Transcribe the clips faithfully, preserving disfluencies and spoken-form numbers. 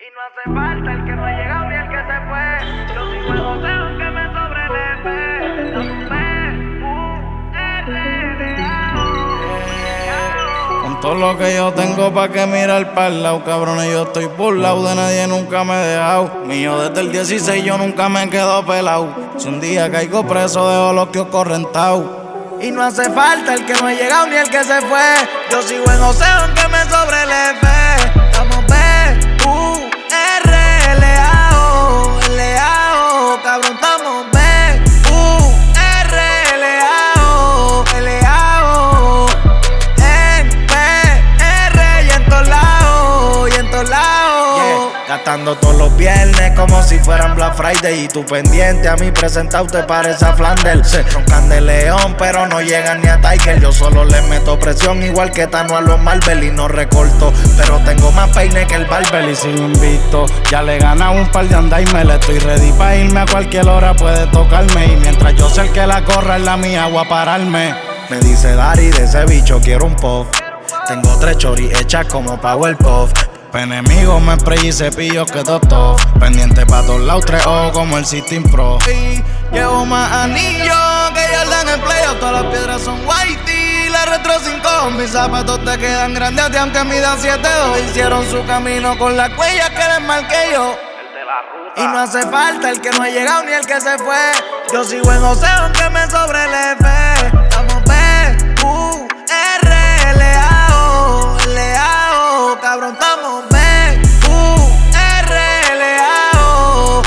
no hace falta el que no ha llegado ni el que se fue. Yo sigo el joseo aunque me sobreleve. Con todo lo que yo tengo pa' que mirar pa'l lado, cabrones, yo estoy burlao, de nadie nunca me he dejado. Mío desde el dieciséis yo nunca me quedo pelado. Si un día caigo preso dejo los que correntao. Y no hace falta el que no ha llegado ni el que se fue. Yo sigo en joseo aunque me sobreleve. Estamos B, U, R, L, A, O, L, A, O, cabrón, estamos B, U, R, L, A, O, L, A, O, en P R y en todos lados, y en todos lados. Yeah. Gastando todos los viernes como si fueran Black Friday. Y tú pendiente a mí presentado te parece a Flandel. Se roncan de León pero no llegan ni a Tiger. Yo solo les meto presión igual que Tano a los Marvel. Y no recorto, pero tengo más peine que el barber. Y sigo invicto, ya le gana un par de andaime. Le estoy ready pa' irme a cualquier hora, puede tocarme. Y mientras yo sé el que la corra es la mía, voy a pararme. Me dice Dari, de ese bicho quiero un puff. Tengo tres choris hechas como Powerpuff. Pa' enemigos me spray y cepillos que todo. Pendiente pa' todos lados, tres ojos como el System Pro. Y llevo más anillos que Jordan en playoff. Todas las piedras son whitey, la retro cinco. Mis zapatos te quedan grandes a ti aunque midan siete dos. Hicieron su camino con las huellas que les marqué yo. Y no hace falta el que no ha llegado ni el que se fue. Yo sigo en joseo aunque me sobreleve. Estamos B, U, R, L, A, O, L, A, O, cabrón, estamos B, U, R, L, A, O,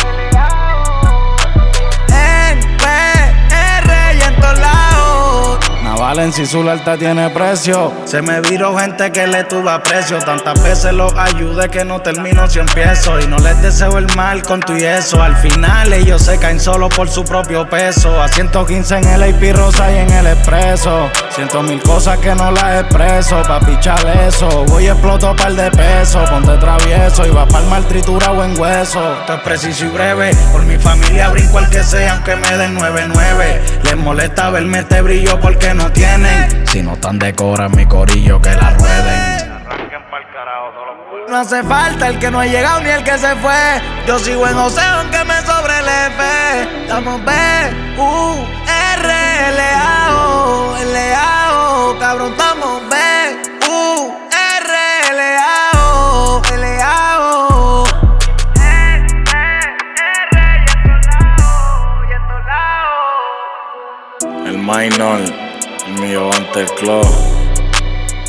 en P R y en todos lados. Naval en si su lealtad tiene precio. Se me viró gente que le tuve aprecio. Tantas veces los ayudé que no termino si empiezo. Y no les deseo el mal con tu y eso. Al final ellos se caen solo por su propio peso. A ciento quince en el A P Rosa y en el Expreso. Ciento mil cosas que no las expreso. Pa' pichar eso, voy y exploto par de pesos. Ponte travieso y va pa'l mal triturado en hueso. Esto es preciso y breve. Por mi familia brinco al que sea aunque me den nueve nueve. Les molesta verme este brillo porque no tienen. Si no están de cora en mi corillo que la rueden. No hace falta el que no ha llegado ni el que se fue. Yo sigo en joseo aunque me sobreleve. Estamos B, U, R, L, A, O, L, A, O, cabrón, estamos B, U, R, L, A, O, L, A, O, en P R y en todos lados, y en todos lados. El minor, el mío ante el club.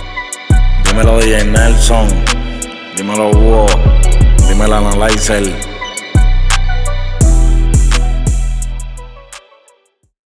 Dímelo D J Nelson, dímelo Hugo, dímelo Analyzer.